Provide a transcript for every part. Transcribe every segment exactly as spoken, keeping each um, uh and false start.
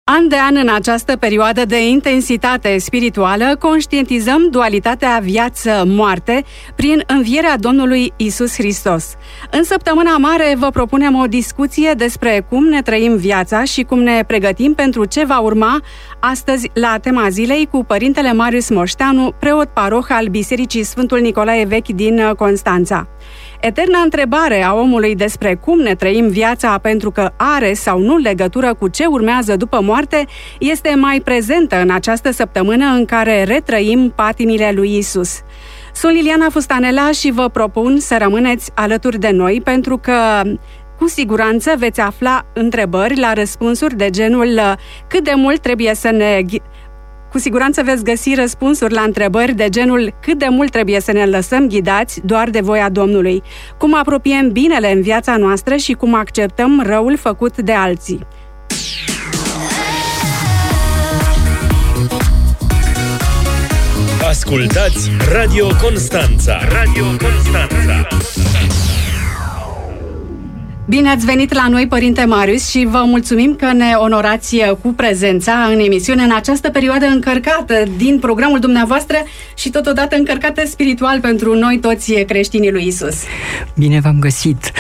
An de an, în această perioadă de intensitate spirituală, conștientizăm dualitatea viață-moarte prin învierea Domnului Iisus Hristos. În săptămâna mare vă propunem o discuție despre cum ne trăim viața și cum ne pregătim pentru ce va urma astăzi la tema zilei cu Părintele Marius Moșteanu, preot paroh al Bisericii Sfântul Nicolae Vechi din Constanța. Eterna întrebare a omului despre cum ne trăim viața pentru că are sau nu legătură cu ce urmează după moarte este mai prezentă în această săptămână în care retrăim patimile lui Isus. Sunt Liliana Fustanela și vă propun să rămâneți alături de noi pentru că cu siguranță veți afla întrebări la răspunsuri de genul cât de mult trebuie să ne... Cu siguranță veți găsi răspunsuri la întrebări de genul cât de mult trebuie să ne lăsăm ghidați doar de voia Domnului, cum apropiem binele în viața noastră și cum acceptăm răul făcut de alții. Ascultați Radio Constanța. Radio Constanța. Bine ați venit la noi, Părinte Marius, și vă mulțumim că ne onorați cu prezența în emisiune în această perioadă încărcată din programul dumneavoastră și totodată încărcată spiritual pentru noi toți creștinii lui Isus. Bine v-am găsit!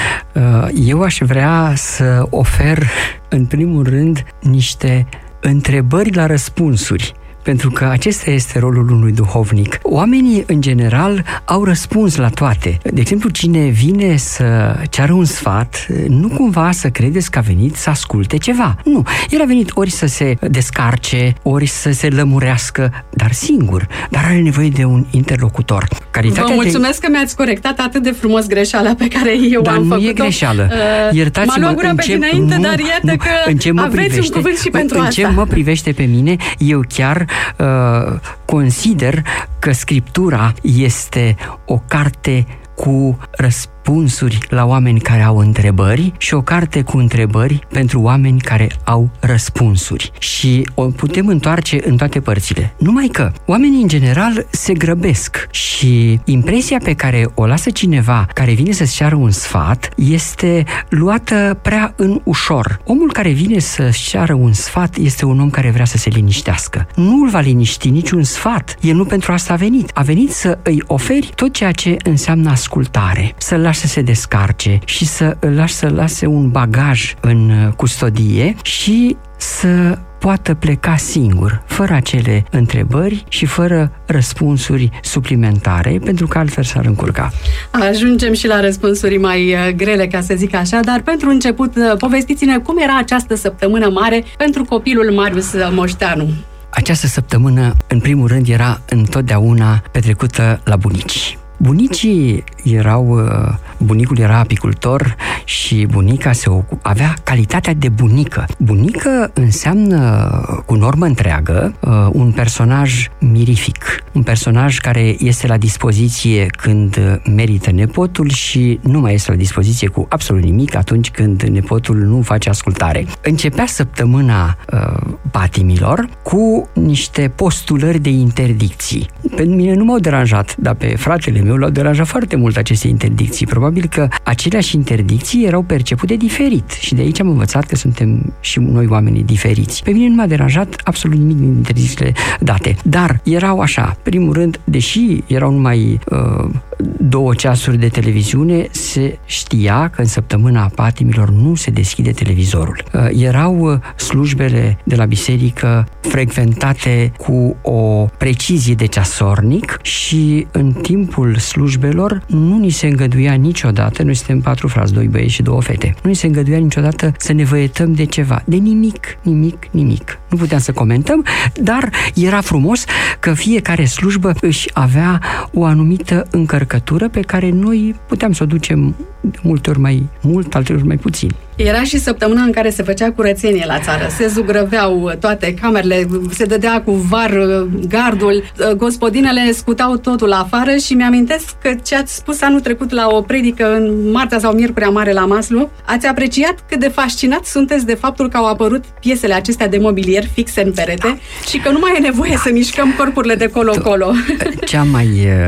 Eu aș vrea să ofer în primul rând niște întrebări la răspunsuri, pentru că acesta este rolul unui duhovnic. Oamenii, în general, au răspuns la toate. De exemplu, cine vine să ceară un sfat, nu cumva să credeți că a venit să asculte ceva. Nu. El a venit ori să se descarce, ori să se lămurească, dar singur. Dar are nevoie de un interlocutor. Calitatea Vă mulțumesc de... că mi-ați corectat atât de frumos greșeala pe care eu dar am făcut-o. Dar nu e greșeală. Uh, Iertați-mă. M-a luat gura pe dinainte, nu, dar iată nu, că aveți privește, un cuvânt și pentru în asta. În ce mă privește pe mine, eu chiar Uh, consider că Scriptura este o carte cu răspunsuri la oameni care au întrebări și o carte cu întrebări pentru oameni care au răspunsuri. Și o putem întoarce în toate părțile. Numai că oamenii în general se grăbesc și impresia pe care o lasă cineva care vine să-ți ceară un sfat este luată prea în ușor. Omul care vine să-ți ceară un sfat este un om care vrea să se liniștească. Nu îl va liniști niciun sfat. El nu pentru asta a venit. A venit să îi oferi tot ceea ce înseamnă ascultare, să-l lași să se descarce și să îl lași să lase un bagaj în custodie și să poată pleca singur, fără acele întrebări și fără răspunsuri suplimentare, pentru că altfel s-ar încurca. Ajungem și la răspunsuri mai grele, ca să zic așa, dar pentru început, povestiți-ne cum era această săptămână mare pentru copilul Marius Moșteanu. Această săptămână, în primul rând, era întotdeauna petrecută la bunici. Bunicii erau, bunicul era apicultor și bunica se ocupa, avea calitatea de bunică. Bunică înseamnă, cu normă întreagă, un personaj mirific, un personaj care este la dispoziție când merită nepotul și nu mai este la dispoziție cu absolut nimic atunci când nepotul nu face ascultare. Începea săptămâna uh, patimilor cu niște postulări de interdicții. Pe mine nu m-au deranjat, dar pe fratele meu l-au deranjat foarte mult aceste interdicții. Probabil că aceleași interdicții erau percepute diferit și de aici am învățat că suntem și noi oamenii diferiți. Pe mine nu m-a deranjat absolut nimic din interdicțiile date. Dar erau așa, primul rând, deși erau numai uh, două ceasuri de televiziune, se știa că în săptămâna patimilor nu se deschide televizorul. Uh, erau slujbele de la biserică frecventate cu o precizie de ceasornic și în timpul slujbelor nu ni se îngăduia niciodată, noi suntem patru frați, doi băieți și două fete, nu ni se îngăduia niciodată să ne văietăm de ceva, de nimic, nimic, nimic. Nu puteam să comentăm, dar era frumos că fiecare slujbă își avea o anumită încărcătură pe care noi puteam să o ducem de multe ori mai mult, alte ori mai puțin. Era și săptămâna în care se făcea curățenie la țară. Se zugrăveau toate camerele, se dădea cu var gardul, gospodinele scutau totul afară și mi-amintesc că ce ați spus anul trecut la o predică în marțea sau miercurea mare la Maslu, ați apreciat cât de fascinat sunteți de faptul că au apărut piesele acestea de mobilier fixe în perete și că nu mai e nevoie să mișcăm corpurile de colo-colo. Cea mai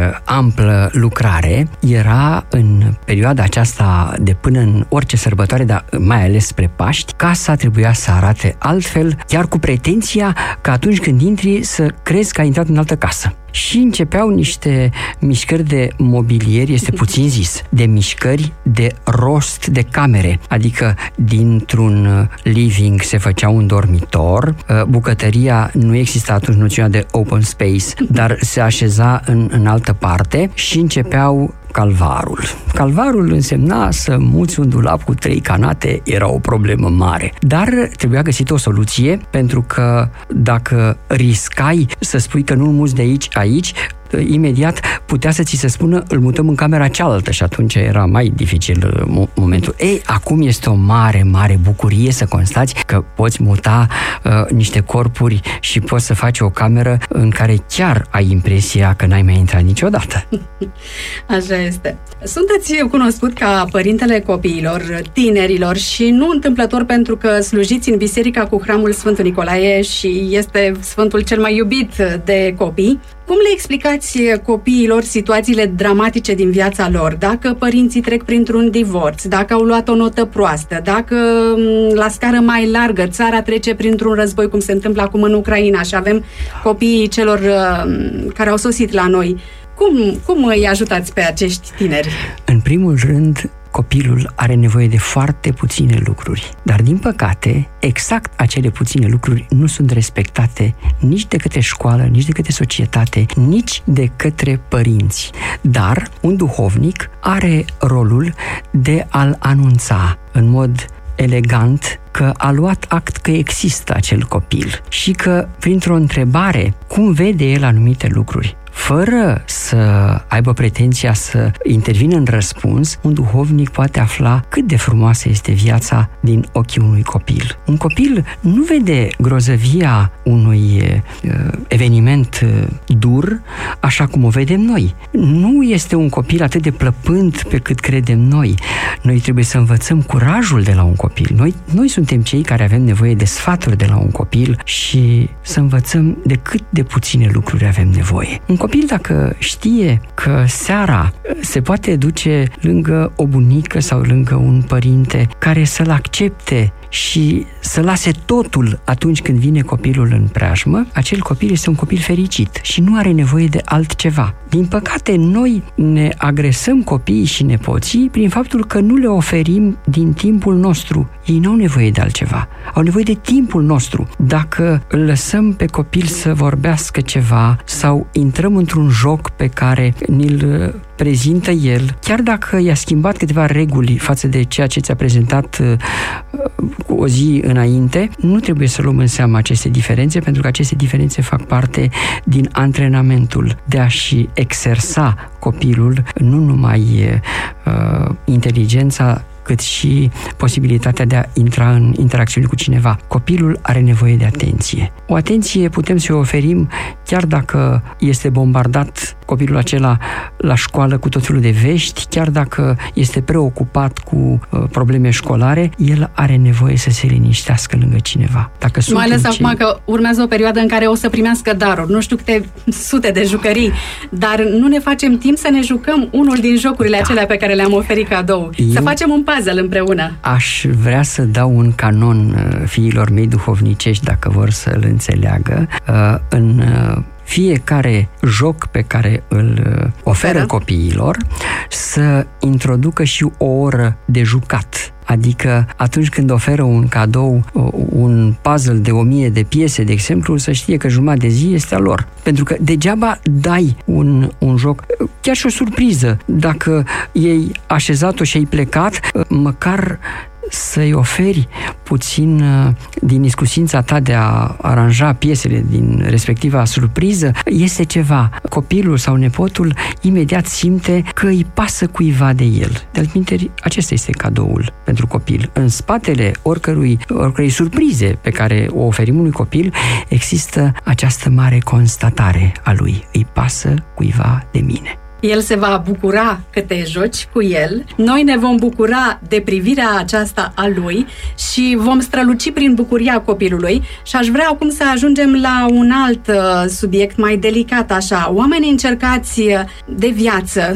amplă lucrare era în perioada aceasta de până în orice sărbătoare, dar mai ales spre Paști, casa trebuia să arate altfel, chiar cu pretenția că atunci când intri să crezi că ai intrat în altă casă. Și începeau niște mișcări de mobilier, este puțin zis, de mișcări de rost de camere, adică dintr-un living se făcea un dormitor, bucătăria nu exista atunci noțiunea de open space, dar se așeza în, în altă parte și începeau calvarul. Calvarul însemna să muți un dulap cu trei canate, era o problemă mare. Dar trebuia găsit o soluție, pentru că dacă riscai să spui că nu-l muți de aici aici, imediat putea să ți se spună îl mutăm în camera cealaltă și atunci era mai dificil momentul. Ei, acum este o mare, mare bucurie să constați că poți muta uh, niște corpuri și poți să faci o cameră în care chiar ai impresia că n-ai mai intrat niciodată. Așa este. Sunteți cunoscut ca părintele copiilor, tinerilor și nu întâmplător pentru că slujiți în biserica cu hramul Sfântul Nicolae și este sfântul cel mai iubit de copii. Cum le explicați copiilor situațiile dramatice din viața lor? Dacă părinții trec printr-un divorț, dacă au luat o notă proastă, dacă la scară mai largă țara trece printr-un război, cum se întâmplă acum în Ucraina și avem copiii celor care au sosit la noi, cum, cum îi ajutați pe acești tineri? În primul rând, copilul are nevoie de foarte puține lucruri, dar din păcate, exact acele puține lucruri nu sunt respectate nici de către școală, nici de către societate, nici de către părinți. Dar un duhovnic are rolul de a-l anunța în mod elegant că a luat act că există acel copil și că, printr-o întrebare, cum vede el anumite lucruri, fără să aibă pretenția să intervină în răspuns, un duhovnic poate afla cât de frumoasă este viața din ochii unui copil. Un copil nu vede grozăvia unui uh, eveniment uh, dur așa cum o vedem noi. Nu este un copil atât de plăpânt pe cât credem noi. Noi trebuie să învățăm curajul de la un copil. Noi, noi suntem cei care avem nevoie de sfaturi de la un copil și să învățăm de cât de puține lucruri avem nevoie. Un copil, dacă știe că seara se poate duce lângă o bunică sau lângă un părinte care să-l accepte și să lase totul atunci când vine copilul în preajmă, acel copil este un copil fericit și nu are nevoie de altceva. Din păcate, noi ne agresăm copiii și nepoții prin faptul că nu le oferim din timpul nostru. Ei nu au nevoie de altceva. Au nevoie de timpul nostru. Dacă îl lăsăm pe copil să vorbească ceva sau intrăm într-un joc pe care ni-l prezintă el, chiar dacă i-a schimbat câteva reguli față de ceea ce ți-a prezentat uh, cu o zi înainte, nu trebuie să luăm în seamă aceste diferențe, pentru că aceste diferențe fac parte din antrenamentul de a-și exersa copilul, nu numai uh, inteligența, cât și posibilitatea de a intra în interacțiune cu cineva. Copilul are nevoie de atenție. O atenție putem să o oferim chiar dacă este bombardat copilul acela la școală cu tot felul de vești, chiar dacă este preocupat cu uh, probleme școlare, el are nevoie să se liniștească lângă cineva. Dacă mai ales cei... acum că urmează o perioadă în care o să primească daruri, nu știu câte sute de jucării, dar nu ne facem timp să ne jucăm unul din jocurile da. acelea pe care le-am oferit cadou. Eu... Să facem un puzzle împreună. Aș vrea să dau un canon fiilor mei duhovnicești, dacă vor să îl înțeleagă, în fiecare joc pe care îl oferă Fără. copiilor, să introducă și o oră de jucat. Adică atunci când oferă un cadou, un puzzle de o mie de piese, de exemplu, să știe că jumătate de zi este a lor. Pentru că degeaba dai un, un joc, chiar și o surpriză. Dacă ei așezat-o și ai plecat, măcar să-i oferi puțin din iscusința ta de a aranja piesele din respectiva surpriză, este ceva. Copilul sau nepotul imediat simte că îi pasă cuiva de el. De altminteri, acesta este cadoul pentru copil. În spatele oricărui, oricărei surprize pe care o oferim unui copil, există această mare constatare a lui. Îi pasă cuiva de mine. El se va bucura că te joci cu el, noi ne vom bucura de privirea aceasta a lui și vom străluci prin bucuria copilului. Și aș vrea acum să ajungem la un alt subiect mai delicat așa. Oamenii încercați de viață,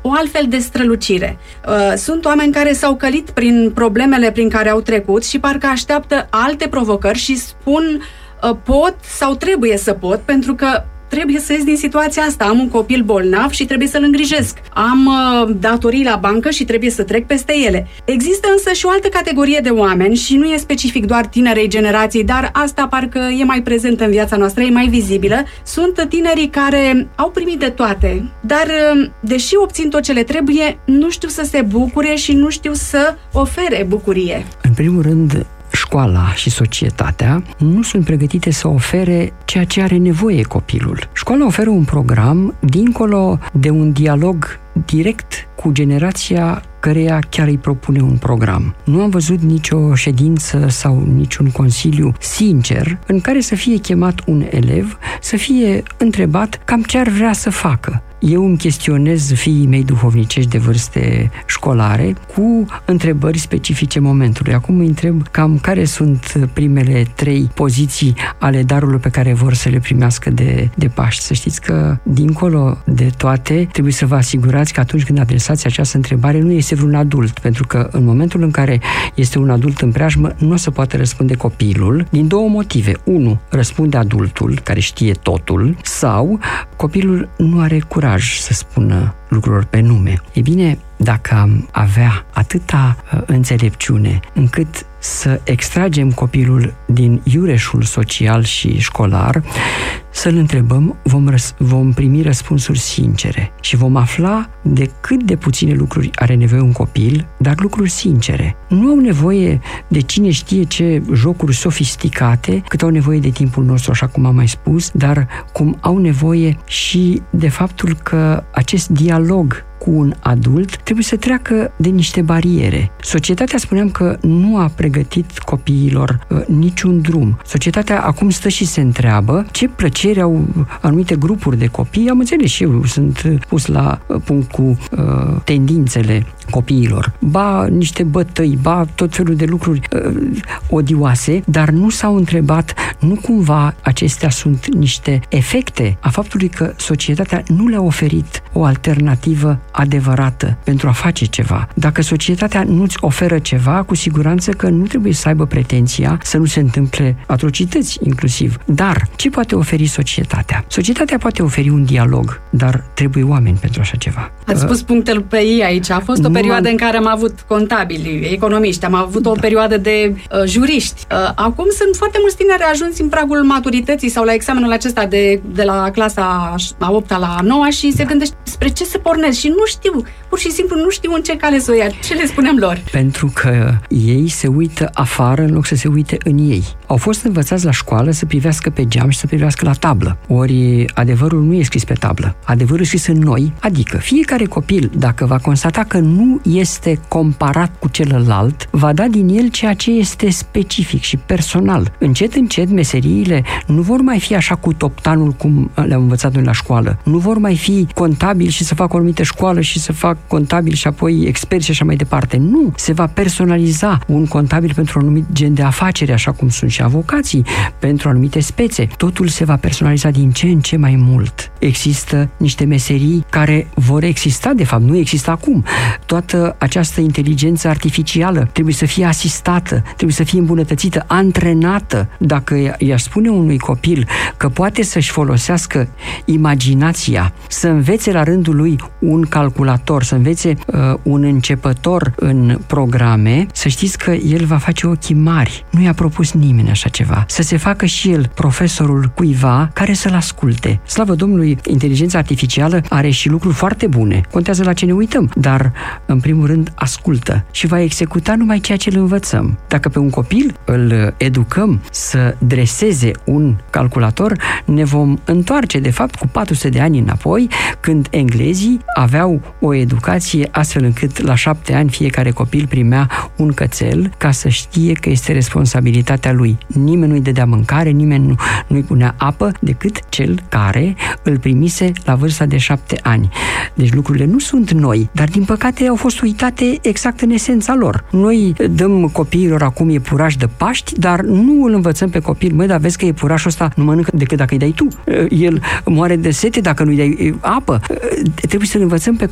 o altfel de strălucire. Sunt oameni care s-au călit prin problemele prin care au trecut și parcă așteaptă alte provocări și spun pot sau trebuie să pot, pentru că trebuie să ies din situația asta. Am un copil bolnav și trebuie să-l îngrijesc. Am uh, datorii la bancă și trebuie să trec peste ele. Există însă și o altă categorie de oameni și nu e specific doar tinerei generații, dar asta parcă e mai prezentă în viața noastră, e mai vizibilă. Sunt tinerii care au primit de toate, dar uh, deși obțin tot ce le trebuie, nu știu să se bucure și nu știu să ofere bucurie. În primul rând, școala și societatea nu sunt pregătite să ofere ceea ce are nevoie copilul. Școala oferă un program dincolo de un dialog direct cu generația căreia chiar îi propune un program. Nu am văzut nicio ședință sau niciun consiliu sincer în care să fie chemat un elev, să fie întrebat cam ce ar vrea să facă. Eu îmi chestionez fiii mei duhovnicești de vârste școlare cu întrebări specifice momentului. Acum îi întreb cam care sunt primele trei poziții ale darurilor pe care vor să le primească de, de Paști. Să știți că, dincolo de toate, trebuie să vă asigurați că atunci când adresați această întrebare nu este vreun adult, pentru că în momentul în care este un adult în preajmă, nu o să poată răspunde copilul din două motive. Unu, răspunde adultul, care știe totul, sau copilul nu are curaj să spună lucrurilor pe nume. E bine, dacă am avea atâta uh, înțelepciune încât să extragem copilul din iureșul social și școlar, să-l întrebăm, vom, răs- vom primi răspunsuri sincere și vom afla de cât de puține lucruri are nevoie un copil, dar lucruri sincere. Nu au nevoie de cine știe ce jocuri sofisticate, cât au nevoie de timpul nostru, așa cum am mai spus, dar cum au nevoie și de faptul că acest dialog cu un adult trebuie să treacă de niște bariere. Societatea, spuneam că nu a pregătit copiilor uh, niciun drum. Societatea acum stă și se întreabă ce plăceri au anumite grupuri de copii. Am înțeles și eu, sunt pus la uh, punct cu uh, tendințele copiilor. Ba niște bătăi, ba tot felul de lucruri uh, odioase, dar nu s-au întrebat, nu cumva acestea sunt niște efecte a faptului că societatea nu le-a oferit o alternativă adevărată pentru a face ceva. Dacă societatea nu-ți oferă ceva, cu siguranță că nu trebuie să aibă pretenția să nu se întâmple atrocități inclusiv. Dar ce poate oferi societatea? Societatea poate oferi un dialog, dar trebuie oameni pentru așa ceva. Ați spus punctele pe ei aici. A fost o perioadă în care am avut contabili, economiști, am avut da. o perioadă de uh, juriști. Uh, acum sunt foarte mulți tineri ajunți în pragul maturității sau la examenul acesta de, de la clasa a opta la a noua și se da. gândește spre ce se pornesc și nu știu, pur și simplu nu știu în ce cale să o ia. Ce le spunem lor? Pentru că ei se uită afară în loc să se uite în ei. Au fost învățați la școală să privească pe geam și să privească la tablă. Ori adevărul nu e scris pe tablă. Adevărul e scris în noi, adică fiecare copil, dacă va constata că nu este comparat cu celălalt, va da din el ceea ce este specific și personal. Încet, încet, meseriile nu vor mai fi așa cu toptanul cum le-am învățat noi la școală. Nu vor mai fi contabili și să facă o anumită școală și să fac contabil și apoi experți și așa mai departe. Nu! Se va personaliza un contabil pentru un anumit gen de afaceri, așa cum sunt și avocații, pentru anumite spețe. Totul se va personaliza din ce în ce mai mult. Există niște meserii care vor exista, de fapt, nu există acum. Toată această inteligență artificială trebuie să fie asistată, trebuie să fie îmbunătățită, antrenată. Dacă i-aș spune unui copil că poate să-și folosească imaginația, să învețe la rândul lui un calculator, să învețe uh, un începător în programe, să știți că el va face ochii mari. Nu i-a propus nimeni așa ceva. Să se facă și el profesorul cuiva care să-l asculte. Slavă Domnului, inteligența artificială are și lucruri foarte bune. Contează la ce ne uităm, dar în primul rând ascultă și va executa numai ceea ce îl învățăm. Dacă pe un copil îl educăm să dreseze un calculator, ne vom întoarce de fapt cu patru sute de ani înapoi, când englezii aveau o educație astfel încât la șapte ani fiecare copil primea un cățel ca să știe că este responsabilitatea lui. Nimeni nu-i dădea mâncare, nimeni nu, nu-i punea apă decât cel care îl primise la vârsta de șapte ani. Deci lucrurile nu sunt noi, dar din păcate au fost uitate exact în esența lor. Noi dăm copiilor acum iepuraș de Paști, dar nu îl învățăm pe copil, măi, dar vezi că iepurașul ăsta nu mănâncă decât dacă îi dai tu. El moare de sete dacă nu-i dai apă. Trebuie să-l învățăm pe copil lucruri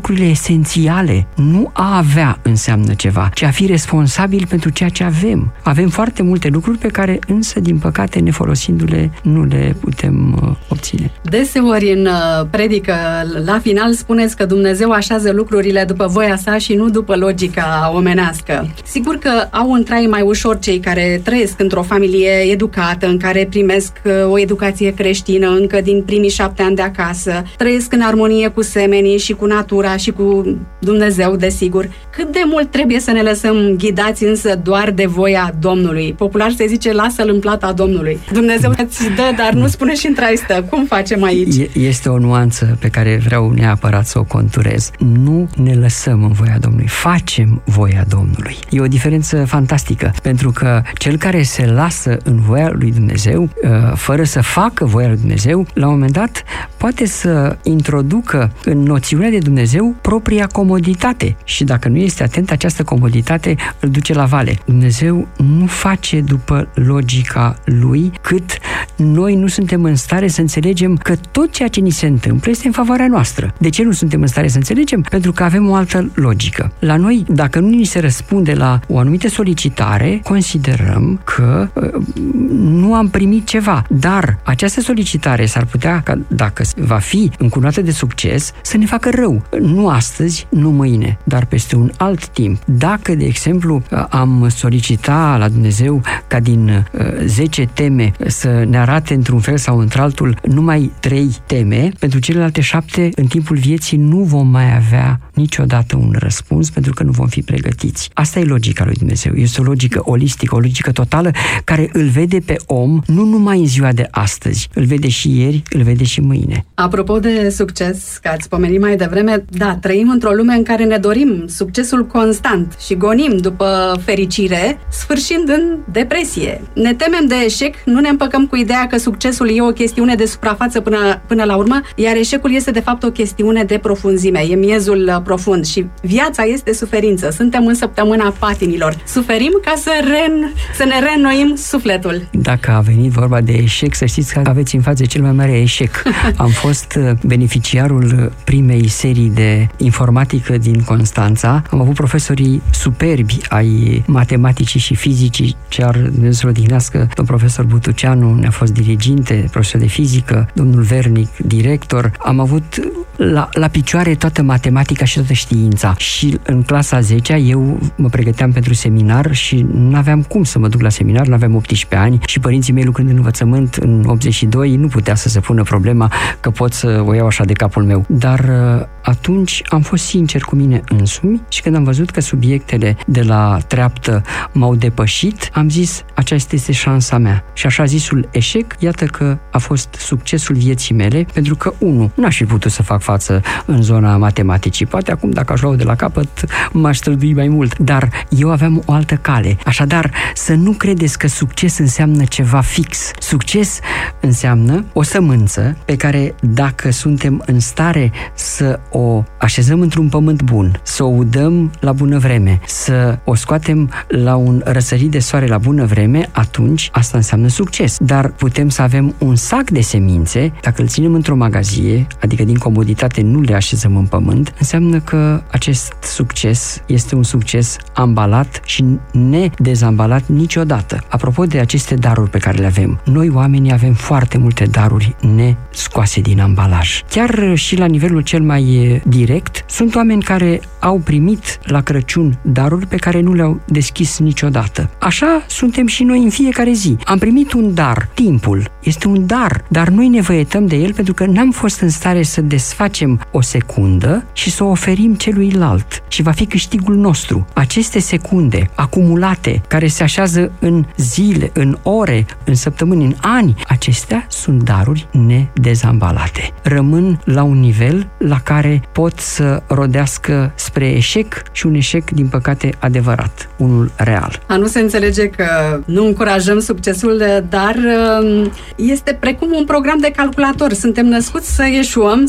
lucrurile esențiale. Nu a avea înseamnă ceva, ci a fi responsabil pentru ceea ce avem. Avem foarte multe lucruri pe care însă, din păcate, nefolosindu-le, nu le putem uh, obține. Deseori în uh, predică, la final, spuneți că Dumnezeu așează lucrurile după voia sa și nu după logica omenească. Sigur că au un trai mai ușor cei care trăiesc într-o familie educată, în care primesc uh, o educație creștină încă din primii șapte ani de acasă, trăiesc în armonie cu semenii și cu natura și cu Dumnezeu, desigur. Cât de mult trebuie să ne lăsăm ghidați însă doar de voia Domnului? Popular se zice, lasă-l în plata Domnului. Dumnezeu îți dă, dar nu spune și în trai stă. Cum facem aici? Este o nuanță pe care vreau neapărat să o conturez. Nu ne lăsăm în voia Domnului, facem voia Domnului. E o diferență fantastică, pentru că cel care se lasă în voia lui Dumnezeu, fără să facă voia lui Dumnezeu, la un moment dat poate să introducă în noțiunea de Dumnezeu propria comoditate și dacă nu este atent, această comoditate îl duce la vale. Dumnezeu nu face după logica lui, cât noi nu suntem în stare să înțelegem că tot ceea ce ni se întâmplă este în favoarea noastră. De ce nu suntem în stare să înțelegem? Pentru că avem o altă logică. La noi, dacă nu ni se răspunde la o anumită solicitare, considerăm că uh, nu am primit ceva. Dar această solicitare s-ar putea, ca, dacă va fi încununată de succes, să ne facă rău. Nu astăzi, nu mâine, dar peste un alt timp. Dacă, de exemplu, am solicita la Dumnezeu ca din uh, zece teme să ne arate într-un fel sau într-altul numai trei teme, pentru celelalte șapte, în timpul vieții nu vom mai avea niciodată un răspuns, pentru că nu vom fi pregătiți. Asta e logica lui Dumnezeu. Este o logică olistică, o logică totală, care îl vede pe om nu numai în ziua de astăzi, îl vede și ieri, îl vede și mâine. Apropo de succes, că ați pomenit mai devreme, da, trăim într-o lume în care ne dorim succesul constant și gonim după fericire, sfârșind în depresie. Ne temem de eșec, nu ne împăcăm cu ideea că succesul e o chestiune de suprafață până, până la urmă, iar eșecul este de fapt o chestiune de profunzime, e miezul profund și viața este suferință. Suntem în săptămâna patimilor. Suferim ca să, ren, să ne reînnoim sufletul. Dacă a venit vorba de eșec, să știți că aveți în față cel mai mare eșec. Am fost beneficiarul primei serii de informatică din Constanța. Am avut profesorii superbi ai matematicii și fizicii, ce ar Dumnezeu să-l odihnească, domnul profesor Butuceanu ne-a fost diriginte, profesor de fizică, domnul Vernic, director. Am avut la, la picioare toată matematica și toată știința. Și în clasa a zecea eu mă pregăteam pentru seminar și nu aveam cum să mă duc la seminar, nu aveam optsprezece ani și părinții mei, lucrând în învățământ în optzeci și doi, nu putea să se pună problema că pot să o iau așa de capul meu. Dar atunci am fost sincer cu mine însumi și când am văzut că subiectele de la treaptă m-au depășit, am zis, aceasta este șansa mea. Și așa zisul eșec, iată că a fost succesul vieții mele, pentru că, unu, n-aș fi putut să fac față în zona matematicii. Poate acum, dacă aș lua de la capăt, m-aș strădui mai mult. Dar eu aveam o altă cale. Așadar, să nu credeți că succes înseamnă ceva fix. Succes înseamnă o sămânță pe care, dacă suntem în stare să o așezăm într-un pământ bun, să o udăm la bună vreme, să o scoatem la un răsărit de soare la bună vreme, atunci asta înseamnă succes. Dar putem să avem un sac de semințe, dacă îl ținem într-o magazie, adică din comoditate nu le așezăm în pământ, înseamnă că acest succes este un succes ambalat și nedezambalat niciodată. Apropo de aceste daruri pe care le avem, noi oamenii avem foarte multe daruri nescoase din ambalaj. Chiar și la nivelul cel mai direct, sunt oameni care au primit la Crăciun daruri pe care nu le-au deschis niciodată. Așa suntem și noi în fiecare zi. Am primit un dar, timpul. Este un dar, dar noi ne văietăm de el pentru că n-am fost în stare să desfacem o secundă și să o oferim celuilalt. Și va fi câștigul nostru. Aceste secunde acumulate, care se așează în zile, în ore, în săptămâni, în ani, acestea sunt daruri nedezambalate. Rămân la un nivel la care pot să rodească spre eșec și un eșec, din păcate, adevărat, unul real. A nu se înțelege că nu încurajăm succesul, dar este precum un program de calculator. Suntem născuți să eșuăm, suntem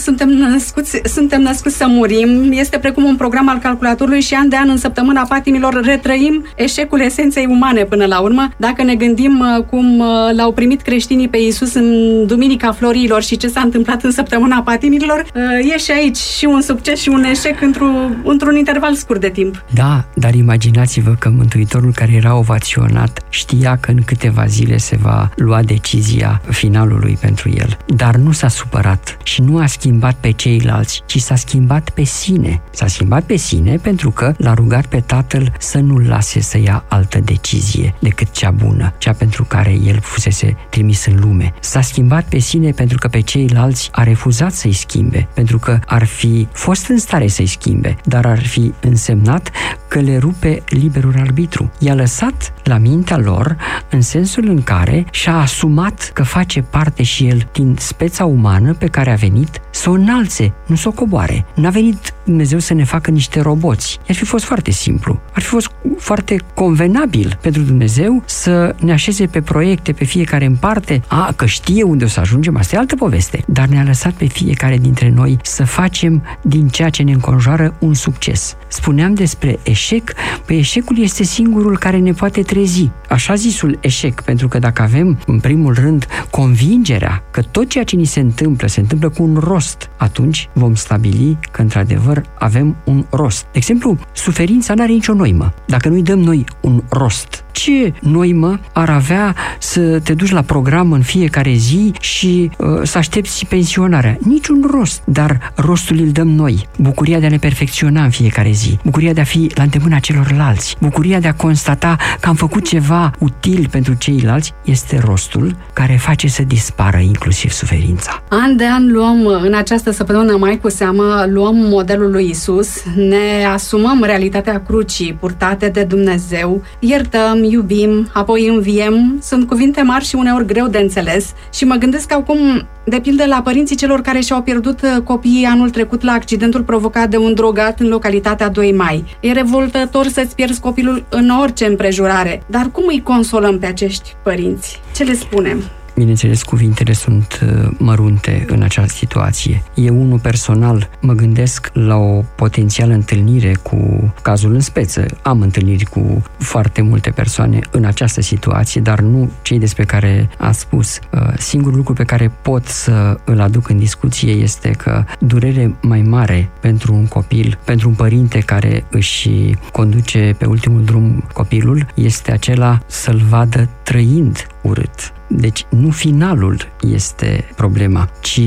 născuți, suntem născuți să murim, este precum un program al calculatorului și an de an în săptămâna patimilor retrăim eșecul esenței umane până la urmă. Dacă ne gândim cum l-au primit creștinii pe Iisus în Duminica Florilor și ce s-a întâmplat în săptămâna patimilor, e și aici și un succes și un eșec într-un, într-un interval scurt de timp. Da, dar imaginați-vă că Mântuitorul care era ovaționat știa că în câteva zile se va lua decizia finalului pentru el, dar nu s-a supărat și nu a schimbat pe ceilalți, ci s-a schimbat pe sine. S-a schimbat pe sine pentru că l-a rugat pe Tatăl să nu-l lase să ia altă decizie decât cea bună, cea pentru care el fusese trimis în lume. S-a schimbat pe sine pentru că pe ceilalți a refuzat să-i schimbe, pentru că ar fi fost în stare să-i schimbe, dar ar fi însemnat că le rupe liberul arbitru. I-a lăsat la mintea lor în sensul în care și-a asumat că face parte și el din speța umană pe care a venit să o înalțe, nu să o coboare. N-a venit Dumnezeu să ne facă niște roboți. Ar fi fost foarte simplu. Ar fi fost foarte convenabil pentru Dumnezeu să ne așeze pe proiecte, pe fiecare în parte. A, că știe unde o să ajungem, asta e altă poveste. Dar ne-a lăsat pe fiecare dintre noi să facem din ceea ce ne înconjoară un succes. Spuneam despre eșec, păi eșecul este singurul care ne poate trezi. Așa zisul eșec, pentru că dacă avem, în primul rând, convingerea că tot ceea ce ni se întâmplă, se întâmplă cu un rost, atunci vom stabili că, într-adevăr, avem un rost. De exemplu, suferința n-are nicio noimă. Dacă nu-i dăm noi un rost, ce noimă ar avea să te duci la program în fiecare zi și uh, să aștepți pensionarea? Niciun rost. Dar rostul îl dăm noi. Bucuria de a ne perfecționa în fiecare zi. Bucuria de a fi la îndemâna celorlalți. Bucuria de a constata că am făcut ceva util pentru ceilalți este rostul care face să dispară inclusiv suferința. An de an luăm, în această săptămână mai cu seamă, luăm modelul lui Isus, ne asumăm realitatea crucii purtate de Dumnezeu, iertăm, iubim, apoi înviem. Sunt cuvinte mari și uneori greu de înțeles și mă gândesc acum, de pildă, la părinții celor care și-au pierdut copiii anul trecut la accidentul provocat de un drogat în localitatea doi mai. E revoltător să-ți pierzi copilul în orice împrejurare, dar cum îi consolăm pe acești părinți? Ce le spunem? Bineînțeles, cuvintele sunt mărunte în această situație. Eu, unul personal, mă gândesc la o potențială întâlnire cu cazul în speță. Am întâlniri cu foarte multe persoane în această situație, dar nu cei despre care a spus. Singurul lucru pe care pot să îl aduc în discuție este că durere mai mare pentru un copil, pentru un părinte care își conduce pe ultimul drum copilul, este acela să-l vadă trăind urât. Deci nu finalul este problema, ci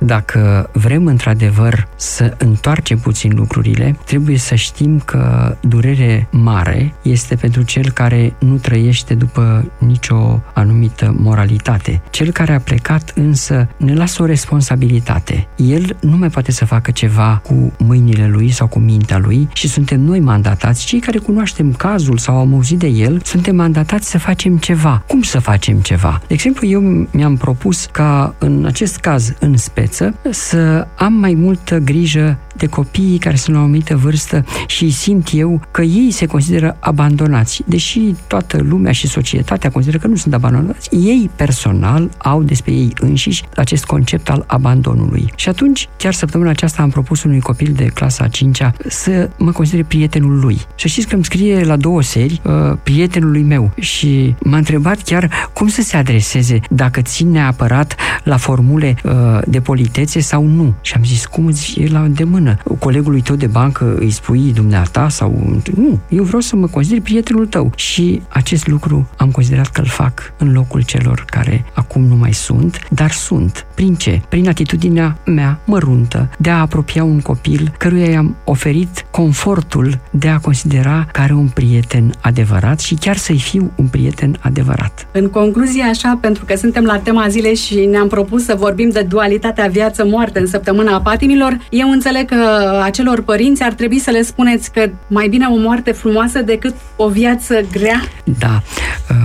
dacă vrem într-adevăr să întoarcem puțin lucrurile, trebuie să știm că durere mare este pentru cel care nu trăiește după nicio anumită moralitate. Cel care a plecat însă ne lasă o responsabilitate. El nu mai poate să facă ceva cu mâinile lui sau cu mintea lui și suntem noi mandatați, cei care cunoaștem cazul sau am auzit de el, suntem mandatați să facem ceva. Cum să facem ceva? De exemplu, eu mi-am propus ca în acest caz, în speță, să am mai multă grijă de copiii care sunt la o anumită vârstă și simt eu că ei se consideră abandonați. Deși toată lumea și societatea consideră că nu sunt abandonați, ei personal au despre ei înșiși acest concept al abandonului. Și atunci, chiar săptămâna aceasta am propus unui copil de clasa a cincea să mă considere prietenul lui. Și știți că îmi scrie la două seri uh, prietenului meu și m-a întrebat chiar cum să se adreseze, dacă țin neapărat la formule uh, de politețe sau nu. Și am zis, cum îți e la îndemână? Colegului tău de bancă îi spui dumneata sau... Nu, eu vreau să mă consider prietenul tău. Și acest lucru am considerat că îl fac în locul celor care acum nu mai sunt, dar sunt. Prin ce? Prin atitudinea mea măruntă de a apropia un copil căruia i-am oferit confortul de a considera că are un prieten adevărat și chiar să-i fiu un prieten adevărat. În concluzie, așa, pentru că suntem la tema zilei și ne-am propus să vorbim de dualitatea viață-moarte în săptămâna patimilor, eu înțeleg că acelor părinți ar trebui să le spuneți că mai bine o moarte frumoasă decât o viață grea? Da. Ce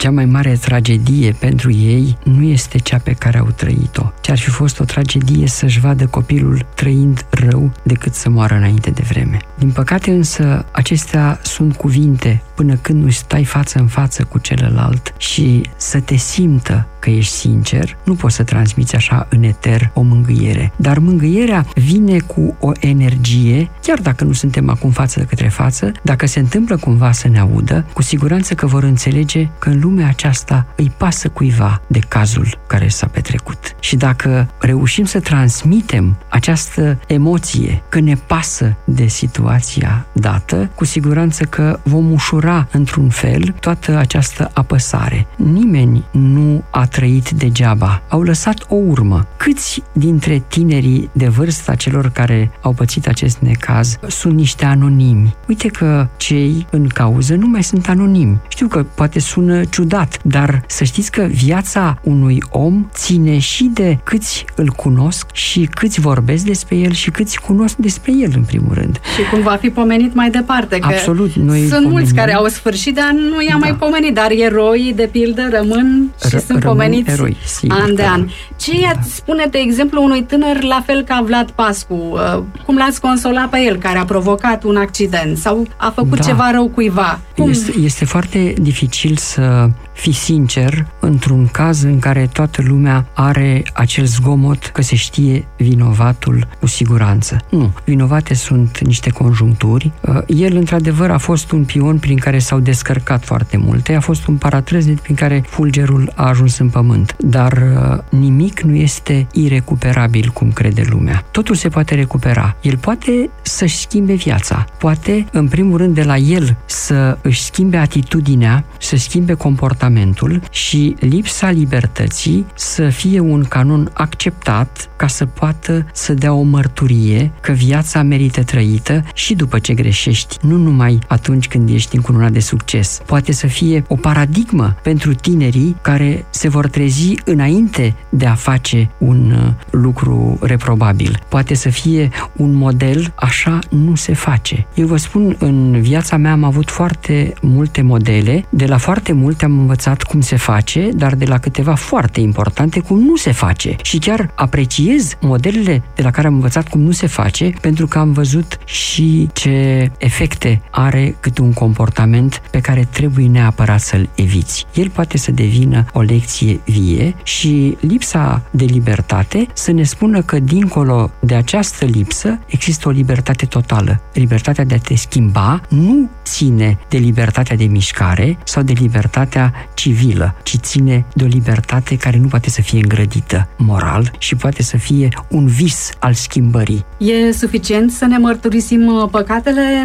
cea mai mare tragedie pentru ei nu este cea pe care au trăit-o. Ce-ar fi fost o tragedie să-și vadă copilul trăind rău decât să moară înainte de vreme. Din păcate însă, acestea sunt cuvinte până când nu stai față în față cu celălalt și să te simtă că ești sincer, nu poți să transmiți așa în eter o mângâiere. Dar mângâierea vine cu o energie, chiar dacă nu suntem acum față către față, dacă se întâmplă cumva să ne audă, cu siguranță că vor înțelege că în lumea aceasta îi pasă cuiva de cazul care s-a petrecut. Și dacă reușim să transmitem această emoție, că ne pasă de situația dată, cu siguranță că vom ușura într-un fel toată această apăsare. Nimeni nu a trăit degeaba. Au lăsat o urmă. Câți dintre tinerii de vârsta celor care au pățit acest necaz sunt niște anonimi? Uite că cei în cauză nu mai sunt anonimi. Știu că poate sună ciudat, dar să știți că viața unui om ține și de câți îl cunosc și câți vorbesc despre el și câți cunosc despre el, în primul rând. Și cum va fi pomenit mai departe. Că absolut. Noi sunt pomenim. Mulți care au sfârșit, dar nu i-a da. mai pomenit, dar eroii, de pildă, rămân și R- sunt pomeniți eroi, sigur, an de da. an. Ce da. i-ați spune, de exemplu, unui tânăr la fel ca Vlad Pascu? Cum l-ați consolat pe el, care a provocat un accident sau a făcut da. ceva rău cuiva? Cum? Este, este foarte dificil să fii sincer într-un caz în care toată lumea are acel zgomot că se știe vinovatul cu siguranță. Nu, vinovate sunt niște conjuncturi. El, într-adevăr, a fost un pion prin care s-au descărcat foarte multe, a fost un paratrăznet prin care fulgerul a ajuns în pământ. Dar nimic nu este irecuperabil, cum crede lumea. Totul se poate recupera. El poate să-și schimbe viața. Poate, în primul rând, de la el să își schimbe atitudinea, să schimbe comportamentul și lipsa libertății să fie un canon acceptat ca să poată să dea o mărturie că viața merită trăită și după ce greșești, nu numai atunci când ești încununat de succes. Poate să fie o paradigmă pentru tinerii care se vor trezi înainte de a face un lucru reprobabil. Poate să fie un model, așa nu se face. Eu vă spun, în viața mea am avut foarte multe modele, de la foarte multe am învățat cum se face, dar de la câteva foarte importante cum nu se face. Și chiar apreciez modelele de la care am învățat cum nu se face, pentru că am văzut și ce efecte are câte un comportament pe care trebuie neapărat să-l eviți. El poate să devină o lecție vie și lipsa de libertate să ne spună că dincolo de această lipsă există o libertate totală. Libertatea de a te schimba nu ține de libertatea de mișcare sau de libertatea civilă, ci ține de o libertate care nu poate să fie îngrădită moral și poate să fie un vis al schimbării. E suficient să ne mărturisim păcatele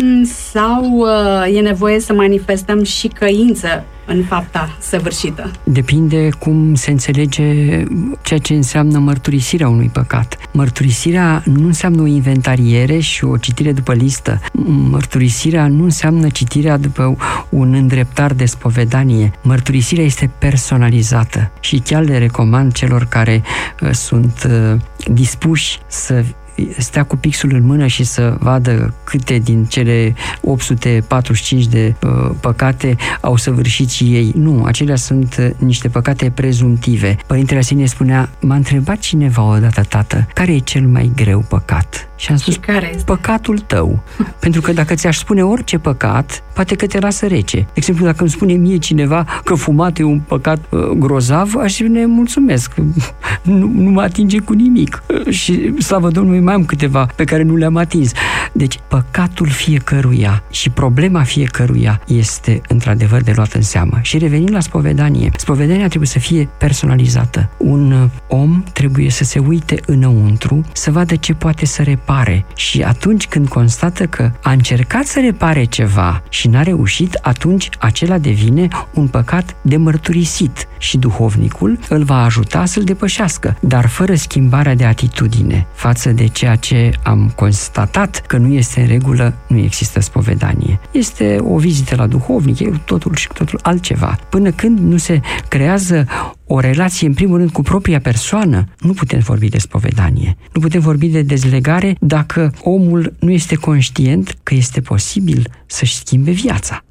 sau e nevoie să manifestăm și căință în fapta săvârșită? Depinde cum se înțelege ceea ce înseamnă mărturisirea unui păcat. Mărturisirea nu înseamnă o inventariere și o citire după listă. Mărturisirea nu înseamnă citirea după un îndreptar de spovedanie. Mărturisirea este personalizată și chiar le recomand celor care uh, sunt uh, dispuși să stea cu pixul în mână și să vadă câte din cele opt sute patruzeci și cinci de uh, păcate au săvârșit și ei. Nu, acelea sunt uh, niște păcate prezumtive. Părintele Arsenie spunea, m-a întrebat cineva odată, tată, care e cel mai greu păcat? Și am spus, și care este? Păcatul tău. Pentru că dacă ți-aș spune orice păcat, poate că te lasă rece. De exemplu, dacă îmi spune mie cineva că fumat e un păcat uh, grozav, aș spune, mulțumesc, nu, nu mă atinge cu nimic. Uh, și slavă Domnului, mai am câteva pe care nu le-am atins. Deci, păcatul fiecăruia și problema fiecăruia este într-adevăr de luat în seamă. Și revenind la spovedanie, spovedania trebuie să fie personalizată. Un om trebuie să se uite înăuntru, să vadă ce poate să repare și atunci când constată că a încercat să repare ceva și n-a reușit, atunci acela devine un păcat de mărturisit și duhovnicul îl va ajuta să-l depășească, dar fără schimbarea de atitudine față de ceea ce am constatat că nu este în regulă, nu există spovedanie. Este o vizită la duhovnic, e totul și totul altceva. Până când nu se creează o relație, în primul rând, cu propria persoană, nu putem vorbi de spovedanie. Nu putem vorbi de dezlegare dacă omul nu este conștient că este posibil să-și schimbe viața.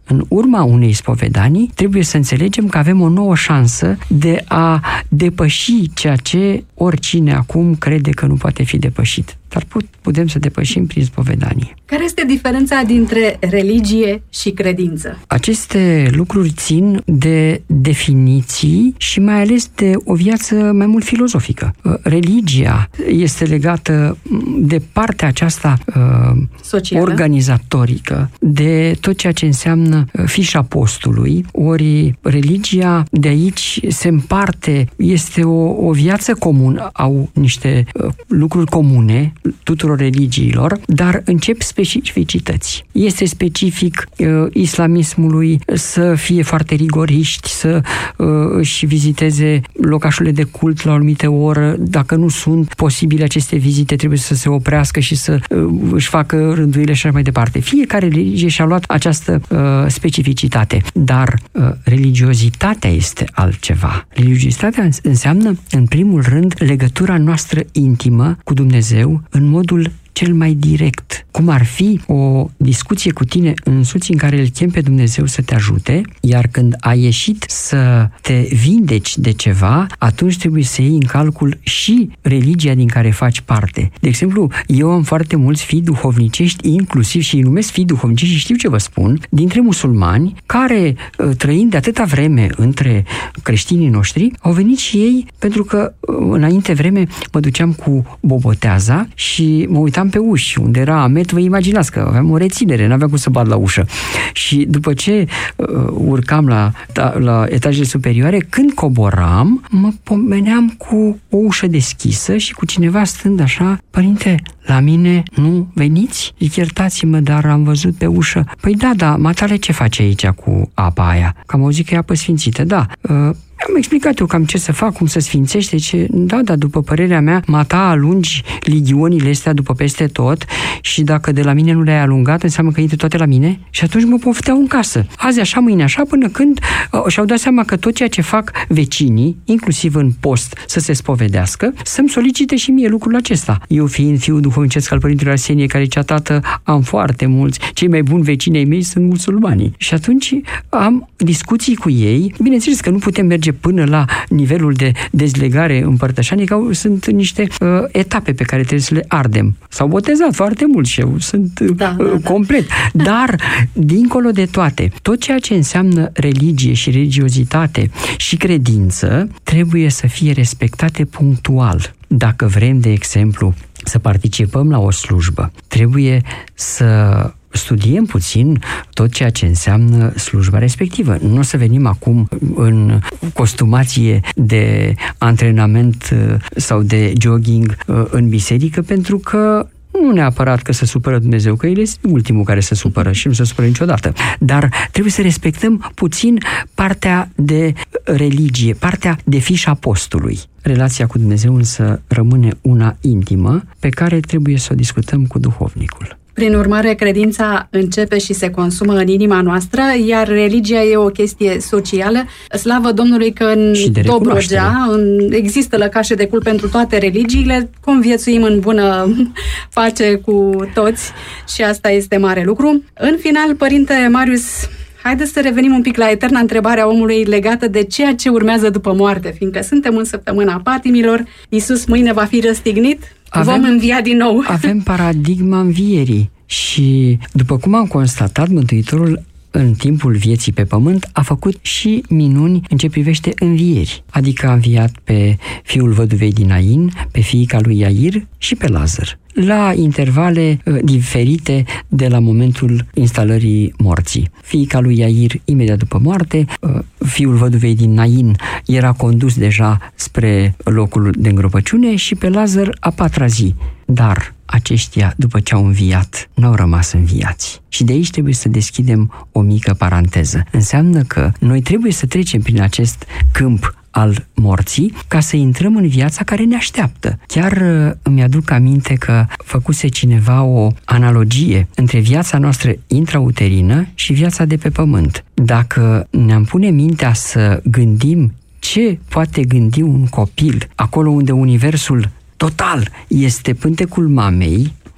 În urma unei spovedanii trebuie să înțelegem că avem o nouă șansă de a depăși ceea ce oricine acum crede că nu poate fi depășit. Dar putem să depășim prin spovedanie. Care este diferența dintre religie și credință? Aceste lucruri țin de definiții și mai ales de o viață mai mult filozofică. Religia este legată de partea aceasta socială, organizatorică, de tot ceea ce înseamnă fișa postului, ori religia de aici se împarte, este o, o viață comună, au niște lucruri comune tuturor religiilor, dar încep specificități. Este specific uh, islamismului să fie foarte rigoriști, să uh, își viziteze locașurile de cult la o anumită oră. Dacă nu sunt posibile aceste vizite, trebuie să se oprească și să uh, își facă rânduile și așa mai departe. Fiecare religie și-a luat această uh, specificitate, dar uh, religiozitatea este altceva. Religiozitatea înseamnă, în primul rând, legătura noastră intimă cu Dumnezeu în modul cel mai direct, cum ar fi o discuție cu tine însuți în care îl chem pe Dumnezeu să te ajute, iar când ai ieșit să te vindeci de ceva, atunci trebuie să iei în calcul și religia din care faci parte. De exemplu, eu am foarte mulți fii duhovnicești, inclusiv și îi numesc fii duhovnicești și știu ce vă spun, dintre musulmani, care, trăind de atâta vreme între creștinii noștri, au venit și ei pentru că înainte vreme mă duceam cu boboteaza și mă uitam pe uși, unde era amet, vă imaginați că aveam o reținere, n-aveam cum să bat la ușă. Și după ce uh, urcam la, la, la etajele superioare, când coboram, mă pomeneam cu o ușă deschisă și cu cineva stând așa: părinte, la mine nu veniți? Zic, iertați-mă, dar am văzut pe ușă. Păi da, da, matale ce face aici cu apa aia? Că am auzit că e apă sfințită, da. Uh, Am explicat eu cam ce să fac, cum să sfințește, ce... Da, da, după părerea mea, mata alungi ligionile astea după peste tot și dacă de la mine nu le-ai alungat, înseamnă că intre toate la mine și atunci mă pofteau în casă. Azi așa, mâine așa, până când uh, și-au dat seama că tot ceea ce fac vecinii, inclusiv în post, să se spovedească, să-mi solicite și mie lucrul acesta. Eu fiind fiul duhovnicesc al Părintelui Arsenie, care zicea: tată, am foarte mulți, cei mai buni vecini ai mei sunt musulmanii. Și atunci am discuții cu ei. Bineînțeles că nu putem merge până la nivelul de dezlegare împărtășanie, că sunt niște uh, etape pe care trebuie să le ardem. S-au botezat foarte mulți și eu sunt uh, da, da, complet. Da. Dar, dincolo de toate, tot ceea ce înseamnă religie și religiozitate și credință trebuie să fie respectate punctual. Dacă vrem, de exemplu, să participăm la o slujbă, trebuie să studiem puțin tot ceea ce înseamnă slujba respectivă. Nu o să venim acum în costumație de antrenament sau de jogging în biserică, pentru că nu neapărat că se supără Dumnezeu, că El este ultimul care se supără și nu se supără niciodată. Dar trebuie să respectăm puțin partea de religie, partea de fișa postului. Relația cu Dumnezeu însă rămâne una intimă, pe care trebuie să o discutăm cu duhovnicul. Prin urmare, credința începe și se consumă în inima noastră, iar religia e o chestie socială. Slavă Domnului că în Dobrogea există lăcașe de cult pentru toate religiile, conviețuim în bună pace cu toți și asta este mare lucru. În final, Părinte Marius, haideți să revenim un pic la eterna întrebare a omului legată de ceea ce urmează după moarte, fiindcă suntem în săptămâna patimilor, Iisus mâine va fi răstignit, avem, vom învia din nou. Avem paradigma învierii și, după cum am constatat, Mântuitorul în timpul vieții pe pământ a făcut și minuni în ce privește învieri, adică a înviat pe fiul văduvei din Nain, pe fiica lui Iair și pe Lazar, la intervale uh, diferite de la momentul instalării morții. Fiica lui Iair imediat după moarte, uh, fiul văduvei din Nain era condus deja spre locul de îngropăciune și pe Lazar a patra zi. Dar aceștia, după ce au înviat, n-au rămas înviați. Și de aici trebuie să deschidem o mică paranteză. Înseamnă că noi trebuie să trecem prin acest câmp al morții ca să intrăm în viața care ne așteaptă. Chiar uh, îmi aduc aminte că făcuse cineva o analogie între viața noastră intrauterină și viața de pe pământ. Dacă ne-am pune mintea să gândim ce poate gândi un copil acolo unde universul total este pântecul mamei,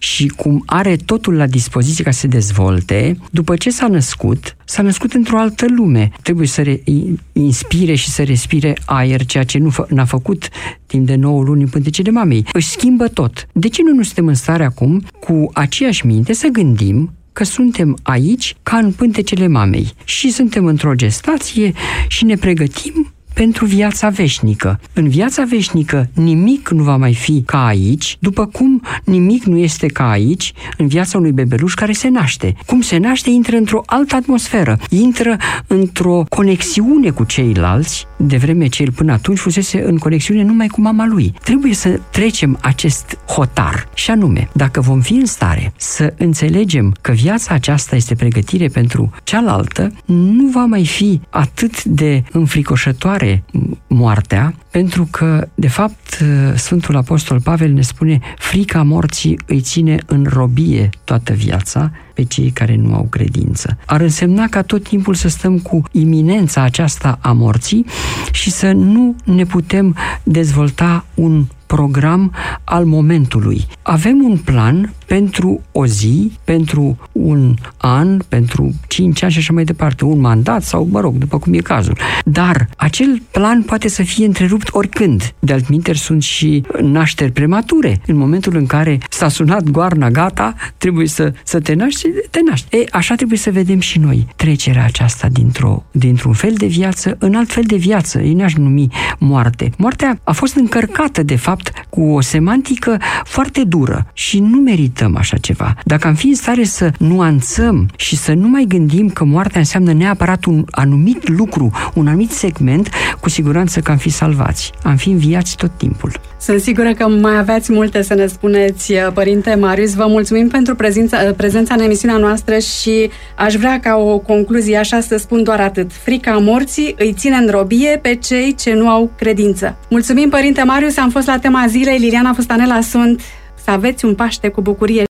și cum are totul la dispoziție ca să se dezvolte, după ce s-a născut, s-a născut într-o altă lume. Trebuie să re- inspire și să respire aer, ceea ce nu fă- n-a făcut timp de nouă luni în pântecele mamei. Își schimbă tot. De ce nu, nu suntem în stare acum, cu aceeași minte, să gândim că suntem aici ca în pântecele mamei și suntem într-o gestație și ne pregătim pentru viața veșnică. În viața veșnică nimic nu va mai fi ca aici, după cum nimic nu este ca aici în viața unui bebeluș care se naște. Cum se naște, intră într-o altă atmosferă, intră într-o conexiune cu ceilalți, de vreme ce el până atunci fusese în conexiune numai cu mama lui. Trebuie să trecem acest hotar și anume, dacă vom fi în stare să înțelegem că viața aceasta este pregătire pentru cealaltă, nu va mai fi atât de înfricoșătoare moartea, pentru că, de fapt, Sfântul Apostol Pavel ne spune: frica morții îi ține în robie toată viața pe cei care nu au credință. Ar însemna ca tot timpul să stăm cu iminența aceasta a morții și să nu ne putem dezvolta un program al momentului. Avem un plan pentru o zi, pentru un an, pentru cinci ani și așa mai departe, un mandat sau, mă rog, după cum e cazul. Dar acel plan poate să fie întrerupt oricând. De altminteri sunt și nașteri premature. În momentul în care s-a sunat goarna, gata, trebuie să, să te naști și te naști. E, așa trebuie să vedem și noi trecerea aceasta dintr-o, dintr-un fel de viață în alt fel de viață. Ei n-aș numi moarte. Moartea a fost încărcată, de fapt, cu o semantică foarte dură și nu merităm așa ceva. Dacă am fi în stare să nuanțăm și să nu mai gândim că moartea înseamnă neapărat un anumit lucru, un anumit segment, cu siguranță că am fi salvați. Am fi înviați tot timpul. Sunt sigură că mai aveați multe să ne spuneți, Părinte Marius. Vă mulțumim pentru prezența, prezența în emisiunea noastră și aș vrea ca o concluzie așa să spun doar atât. Frica morții îi ține în robie pe cei ce nu au credință. Mulțumim, Părinte Marius, am fost la tema zilei. Liliana Fustanela sunt. Să aveți un Paște cu bucurie.